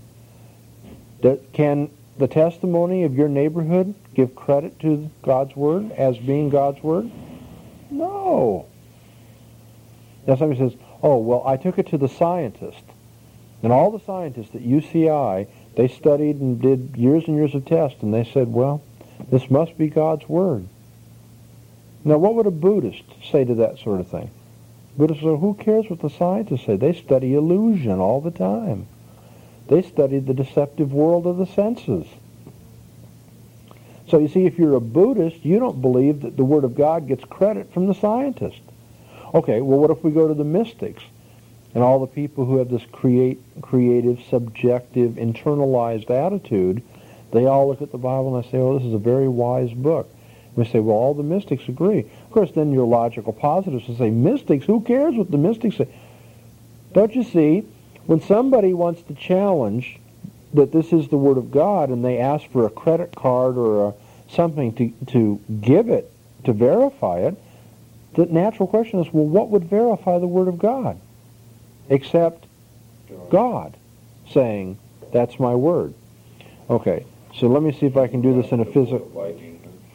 Can the testimony of your neighborhood give credit to God's Word as being God's Word? No. Now somebody says, oh, well, I took it to the scientist. And all the scientists at UCI, they studied and did years and years of tests, and they said, well, this must be God's Word. Now, what would a Buddhist say to that sort of thing? Buddhists say, who cares what the scientists say? They study illusion all the time. They study the deceptive world of the senses. So you see, if you're a Buddhist, you don't believe that the Word of God gets credit from the scientist. Okay, well, what if we go to the mystics and all the people who have this creative, subjective, internalized attitude? They all look at the Bible and they say, oh, this is a very wise book. We say, well, all the mystics agree. Of course, then your logical positives will say, mystics, who cares what the mystics say? Don't you see, when somebody wants to challenge that this is the Word of God and they ask for a credit card or something to give it, to verify it, the natural question is, well, what would verify the Word of God? Except God saying, that's my Word. Okay, so let me see if I can do this in a physical...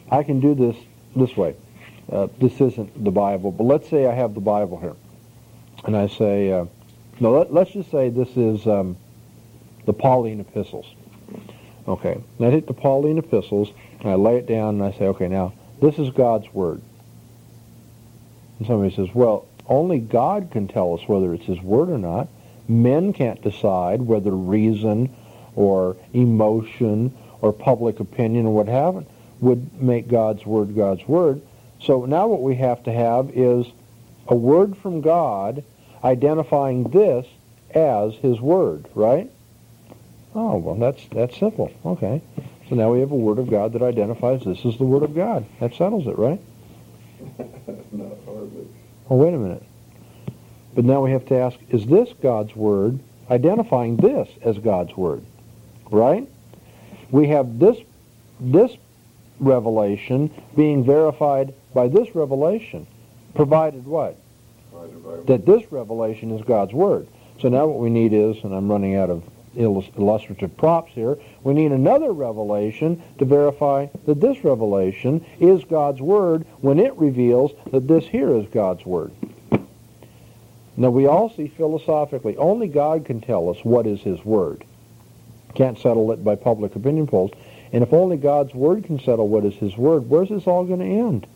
I can do this way. This isn't the Bible, but let's say I have the Bible here. And I say, let's just say this is the Pauline epistles. Okay, and I take the Pauline epistles, and I lay it down, and I say, okay, now, this is God's Word. And somebody says, well, only God can tell us whether it's His Word or not. Men can't decide whether reason or emotion or public opinion or what have it would make God's Word God's Word. So now what we have to have is a word from God identifying this as His Word, right? Oh, well, that's simple. Okay. So now we have a Word of God that identifies this as the Word of God. That settles it, right? Not hardly. Oh, wait a minute. But now we have to ask, is this God's Word identifying this as God's Word? Right? We have this revelation being verified by this revelation, provided what? That this revelation is God's Word. So now what we need is, and I'm running out of illustrative props here, we need another revelation to verify that this revelation is God's Word when it reveals that this here is God's Word. Now we all see philosophically, only God can tell us what is His Word. Can't settle it by public opinion polls. And if only God's Word can settle what is His Word, where's this all going to end?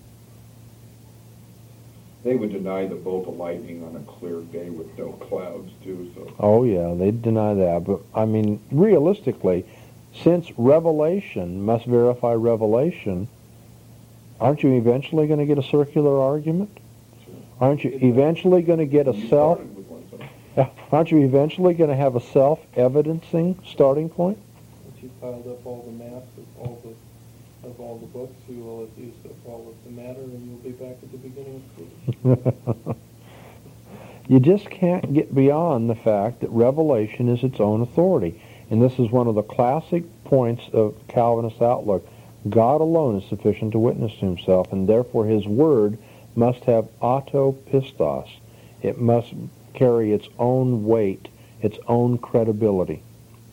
They would deny the bolt of lightning on a clear day with no clouds, too. So. Oh, yeah, they'd deny that. But, I mean, realistically, since revelation must verify revelation, aren't you eventually going to get a circular argument? Aren't you eventually going to get a self... Aren't you eventually going to have a self-evidencing starting point? Once you've piled up all the mass of all the books, you will have used up all of the matter, and you'll be back at the beginning of creation. You just can't get beyond the fact that revelation is its own authority. And this is one of the classic points of Calvinist outlook. God alone is sufficient to witness to Himself, and therefore His Word must have auto pistos. It must carry its own weight, its own credibility.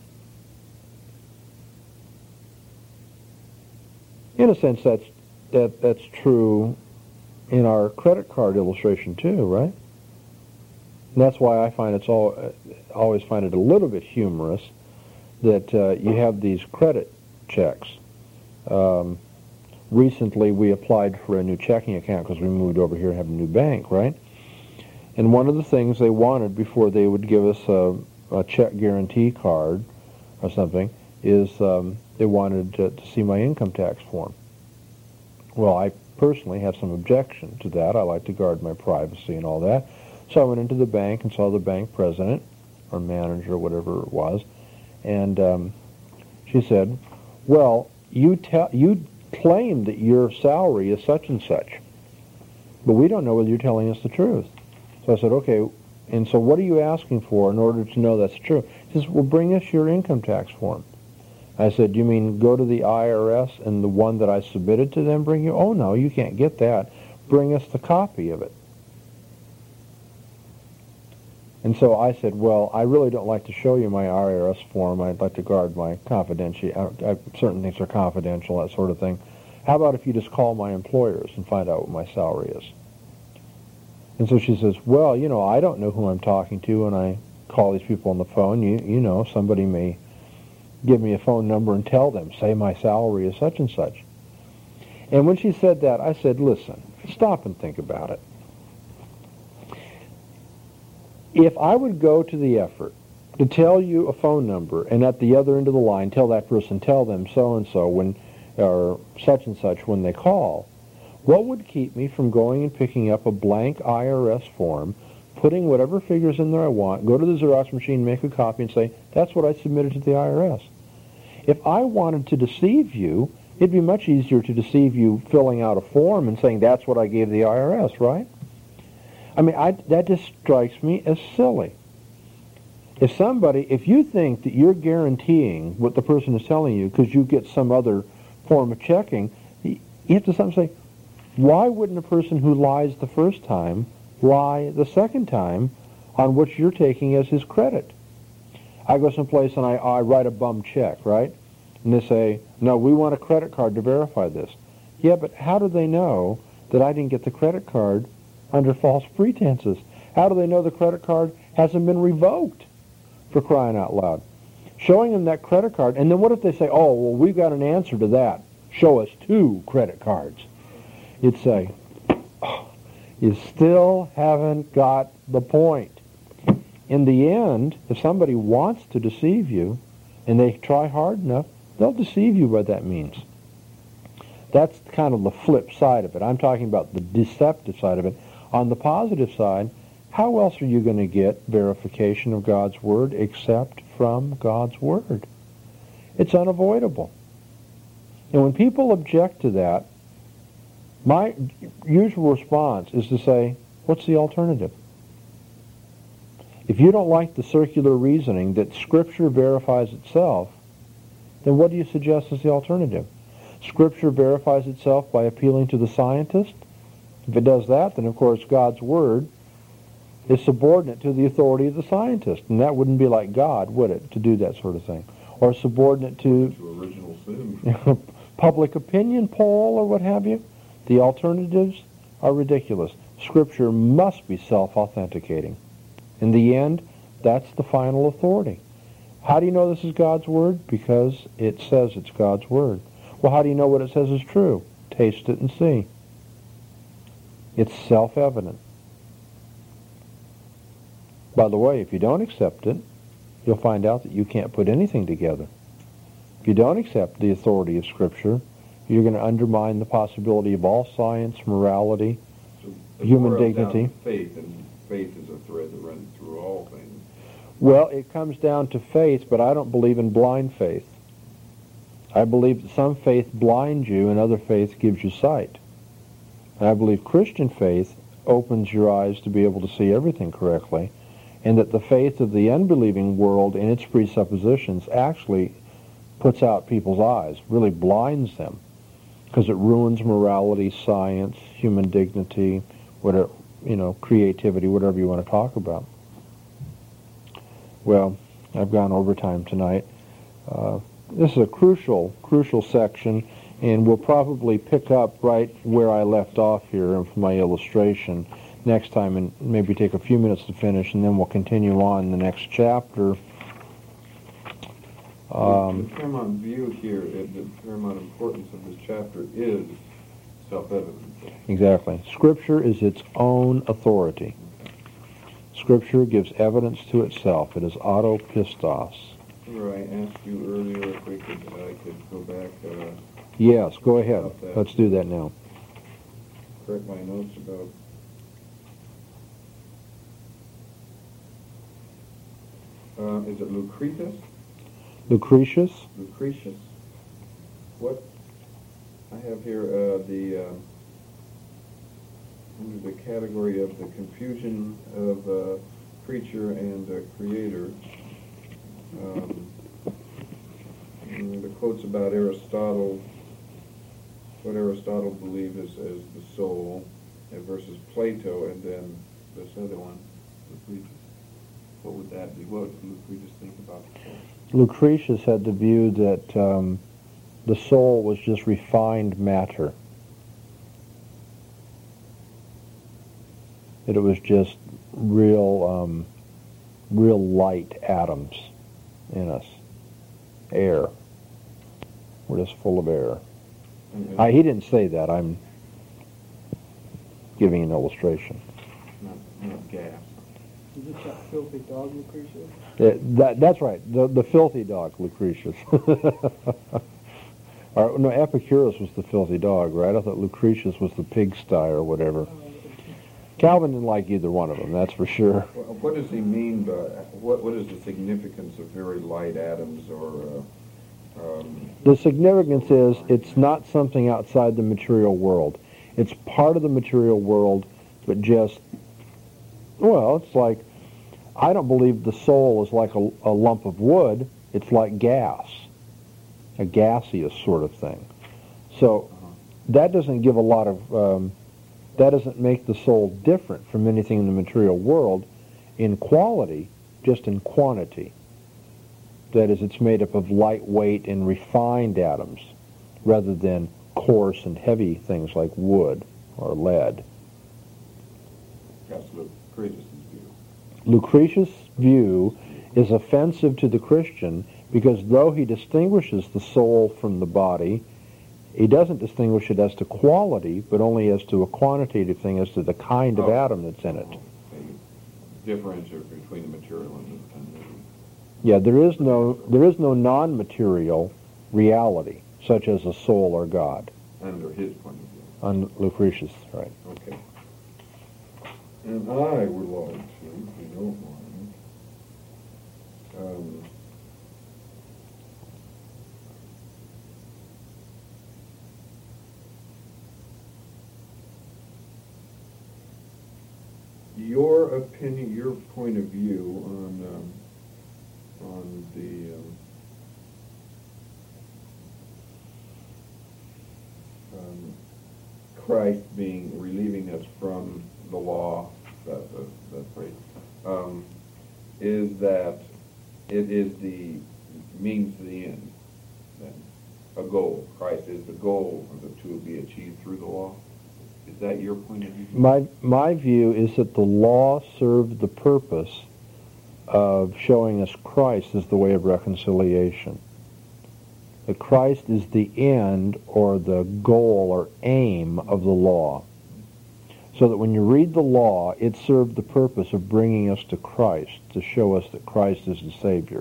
In a sense, that's true in our credit card illustration too, right? And that's why I find always find it a little bit humorous that you have these credit checks. Recently, we applied for a new checking account because we moved over here and have a new bank, right? And one of the things they wanted before they would give us a check guarantee card or something is they wanted to see my income tax form. Well, I personally have some objection to that. I like to guard my privacy and all that. So I went into the bank and saw the bank president or manager or whatever it was, and she said, well, you claim that your salary is such and such, but we don't know whether you're telling us the truth. So I said, okay, and so what are you asking for in order to know that's true? She says, well, bring us your income tax form. I said, you mean go to the IRS and the one that I submitted to them bring you? Oh, no, you can't get that. Bring us the copy of it. And so I said, well, I really don't like to show you my IRS form. I'd like to guard my confidentiality. Certain things are confidential, that sort of thing. How about if you just call my employers and find out what my salary is? And so she says, well, I don't know who I'm talking to when I call these people on the phone. You know, somebody may give me a phone number and tell them, say my salary is such and such. And when she said that, I said, listen, stop and think about it. If I would go to the effort to tell you a phone number and at the other end of the line tell that person, tell them so-and-so when, or such and such when they call, what would keep me from going and picking up a blank IRS form, putting whatever figures in there I want, go to the Xerox machine, make a copy, and say, that's what I submitted to the IRS. If I wanted to deceive you, it'd be much easier to deceive you filling out a form and saying, that's what I gave the IRS, right? I mean, that just strikes me as silly. If you think that you're guaranteeing what the person is telling you because you get some other form of checking, you have to say, why wouldn't a person who lies the first time lie the second time on which you're taking as his credit? I go someplace and I write a bum check, right? And they say, no, we want a credit card to verify this. Yeah, but how do they know that I didn't get the credit card under false pretenses? How do they know the credit card hasn't been revoked, for crying out loud? Showing them that credit card, and then what if they say, oh, well, we've got an answer to that. Show us 2 credit cards. You'd say, oh, you still haven't got the point. In the end, if somebody wants to deceive you, and they try hard enough, they'll deceive you by that means. That's kind of the flip side of it. I'm talking about the deceptive side of it. On the positive side, how else are you going to get verification of God's Word except from God's Word? It's unavoidable. And when people object to that, my usual response is to say, what's the alternative? If you don't like the circular reasoning that Scripture verifies itself, then what do you suggest is the alternative? Scripture verifies itself by appealing to the scientist? If it does that, then of course God's Word is subordinate to the authority of the scientist. And that wouldn't be like God, would it, to do that sort of thing? Or subordinate to original sin. Public opinion poll or what have you? The alternatives are ridiculous. Scripture must be self-authenticating. In the end, that's the final authority. How do you know this is God's Word? Because it says it's God's Word. Well, how do you know what it says is true? Taste it and see. It's self-evident. By the way, if you don't accept it, you'll find out that you can't put anything together. If you don't accept the authority of Scripture, you're going to undermine the possibility of all science, morality, human dignity. Faith, and faith is a thread that runs through all things. Well, it comes down to faith, but I don't believe in blind faith. I believe that some faith blinds you and other faith gives you sight. And I believe Christian faith opens your eyes to be able to see everything correctly, and that the faith of the unbelieving world and its presuppositions actually puts out people's eyes, really blinds them, because it ruins morality, science, human dignity, whatever, creativity, whatever you want to talk about. Well, I've gone overtime tonight. This is a crucial section, and we'll probably pick up right where I left off here from my illustration next time, and maybe take a few minutes to finish, and then we'll continue on the next chapter. The paramount view here, the paramount importance of this chapter is self-evident. Exactly. Scripture is its own authority. Scripture gives evidence to itself. It is autopistos. Remember I asked you earlier if I could go back. Yes, go ahead. About that. Let's do that now. Correct my notes about. Is it Lucretius? Lucretius? Lucretius. What I have here, under the category of the confusion of creature and creator, the quotes about Aristotle, what Aristotle believed as the soul, versus Plato, and then this other one, Lucretius. What would that be? What would Lucretius think about the soul? Lucretius had the view that the soul was just refined matter. That it was just real light atoms in us. Air. We're just full of air. Mm-hmm. He didn't say that. I'm giving an illustration. Not gas. Is it that filthy dog, Lucretius? That's right. The filthy dog, Lucretius. No, Epicurus was the filthy dog, right? I thought Lucretius was the pigsty or whatever. Calvin didn't like either one of them, that's for sure. What does he mean by, what is the significance of very light atoms or... The significance is it's not something outside the material world. It's part of the material world, but just, it's like, I don't believe the soul is like a lump of wood. It's like gas, a gaseous sort of thing. So that doesn't give a lot of... that doesn't make the soul different from anything in the material world in quality, just in quantity. That is, it's made up of lightweight and refined atoms rather than coarse and heavy things like wood or lead. That's Lucretius' view. Lucretius' view is offensive to the Christian because though he distinguishes the soul from the body, he doesn't distinguish it as to quality, but only as to a quantitative thing, as to the kind of atom that's in it. Differentiate between the material and the Yeah, there is no non-material reality, such as a soul or God. under his point of view. On Lucretius, right. Okay. And I would like to, if you don't mind, your opinion, your point of view on the Christ being relieving us from the law, that phrase, is that it is the means to the end, then a goal. Christ is the goal to be achieved through the law. Is that your point of view? My view is that the law served the purpose of showing us Christ as the way of reconciliation. That Christ is the end or the goal or aim of the law. So that when you read the law, it served the purpose of bringing us to Christ, to show us that Christ is the Savior.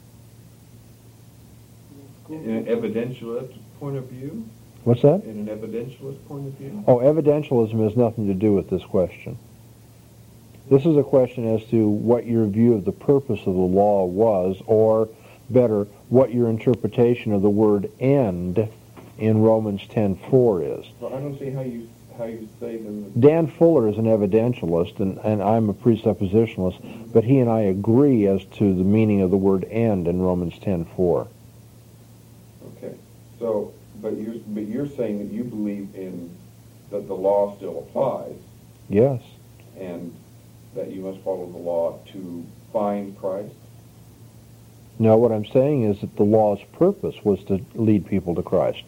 In an evidentialist point of view? What's that? In an evidentialist point of view? Oh, evidentialism has nothing to do with this question. This is a question as to what your view of the purpose of the law was, or better, what your interpretation of the word end in Romans 10:4 is. Well, I don't see how you say them. Dan Fuller is an evidentialist, and I'm a presuppositionalist, but he and I agree as to the meaning of the word end in Romans 10:4. Okay. So, but you're saying that you believe in that the law still applies, Yes. and that you must follow the law to find Christ? No, what I'm saying is that the law's purpose was to lead people to Christ.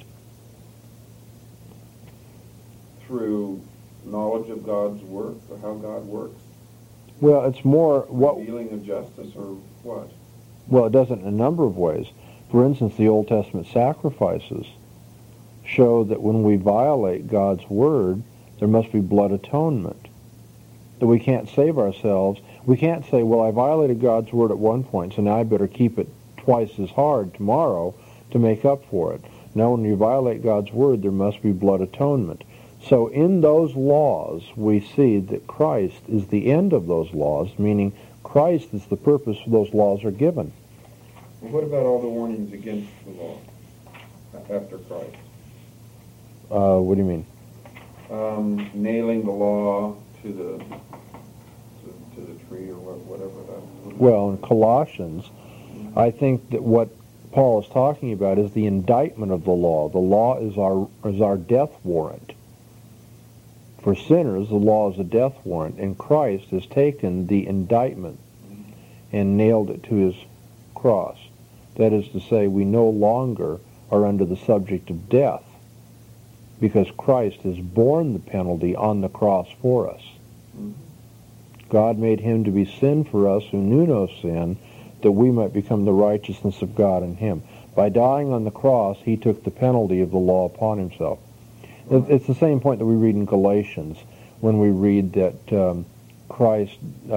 Through knowledge of God's work, or how God works? Well, it's more what... Revealing of justice, or what? Well, it does it in a number of ways. For instance, the Old Testament sacrifices show that when we violate God's word, there must be blood atonement. That we can't save ourselves. We can't say, well, I violated God's word at one point, so now I better keep it twice as hard tomorrow to make up for it. Now, when you violate God's word, there must be blood atonement. So in those laws, we see that Christ is the end of those laws, meaning Christ is the purpose those laws are given. Well, what about all the warnings against the law after Christ? What do you mean? Nailing the law to the tree, or whatever that was. Well, in Colossians, I think that what Paul is talking about is the indictment of the law. The law is our death warrant. For sinners, the law is a death warrant, and Christ has taken the indictment and nailed it to his cross. That is to say, we no longer are under the subject of death, because Christ has borne the penalty on the cross for us. God made him to be sin for us who knew no sin, that we might become the righteousness of God in him. By dying on the cross, he took the penalty of the law upon himself. It's the same point that we read in Galatians, when we read that Christ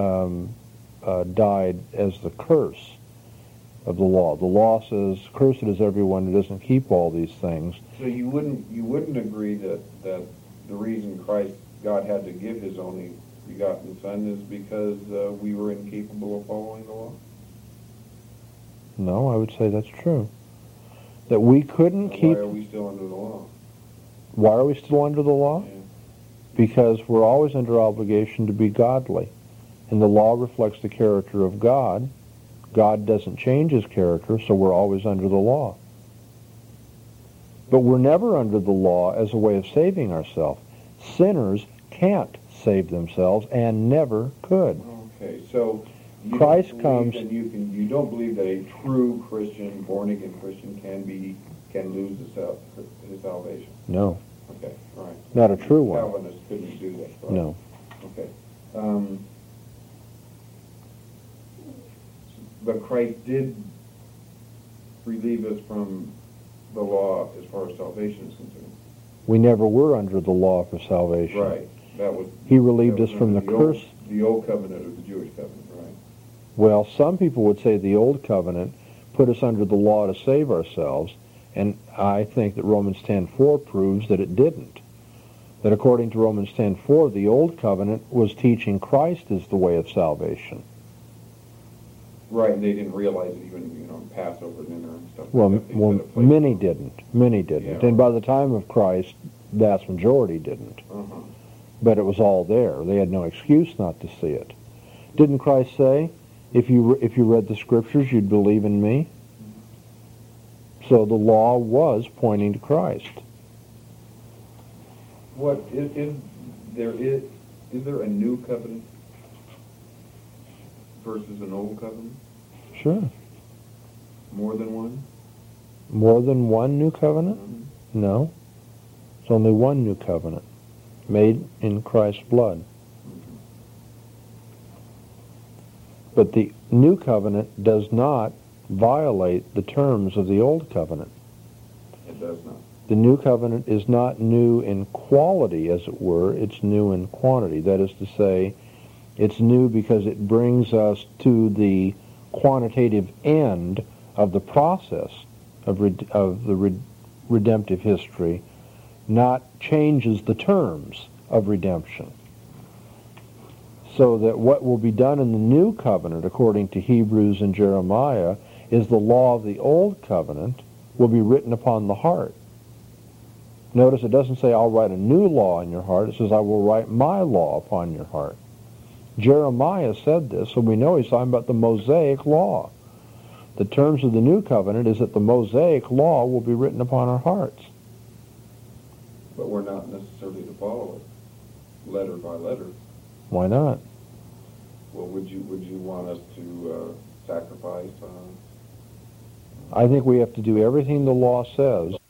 died as the curse of the law. The law says, "Cursed is everyone who doesn't keep all these things." So you wouldn't agree that the reason God had to give his only begotten Son is because we were incapable of following the law? No, I would say that's true. That we couldn't keep... Why are we still under the law? Why are we still under the law? Yeah. Because we're always under obligation to be godly. And the law reflects the character of God. God doesn't change his character, so we're always under the law. But we're never under the law as a way of saving ourselves. Sinners can't save themselves and never could. Okay, so you Christ don't comes... you don't believe that a true Christian, born-again Christian, can be can lose his salvation. No, Okay, all right. not a true one. Calvinists couldn't do that, right? No. Okay. But Christ did relieve us from the law as far as salvation is concerned. We never were under the law for salvation. Right. That was. He relieved that us was from the under curse. The old covenant of the Jewish covenant, right? Well, some people would say the old covenant put us under the law to save ourselves, and I think that Romans 10:4 proves that it didn't. That according to Romans 10:4, the old covenant was teaching Christ as the way of salvation. Right, and they didn't realize it even, in Passover dinner and stuff. Well, like that. They well, set a place many for it. didn't. Many didn't. Yeah. And by the time of Christ, vast majority didn't. Uh-huh. But it was all there. They had no excuse not to see it. Didn't Christ say, if you read the Scriptures, you'd believe in me? So the law was pointing to Christ. What is there a new covenant versus an old covenant? Sure. More than one? More than one new covenant? Mhm. No. It's only one new covenant, made in Christ's blood. But the new covenant does not violate the terms of the old covenant. It does not. The new covenant is not new in quality, as it were, it's new in quantity. That is to say, it's new because it brings us to the quantitative end of the process of the redemptive history, not changes the terms of redemption. So that what will be done in the new covenant, according to Hebrews and Jeremiah, is the law of the old covenant will be written upon the heart. Notice it doesn't say, I'll write a new law in your heart. It says, I will write my law upon your heart. Jeremiah said this, so we know he's talking about the Mosaic law. The terms of the new covenant is that the Mosaic law will be written upon our hearts. But we're not necessarily to follow it, letter by letter. Why not? Well, would you want us to sacrifice? I think we have to do everything the law says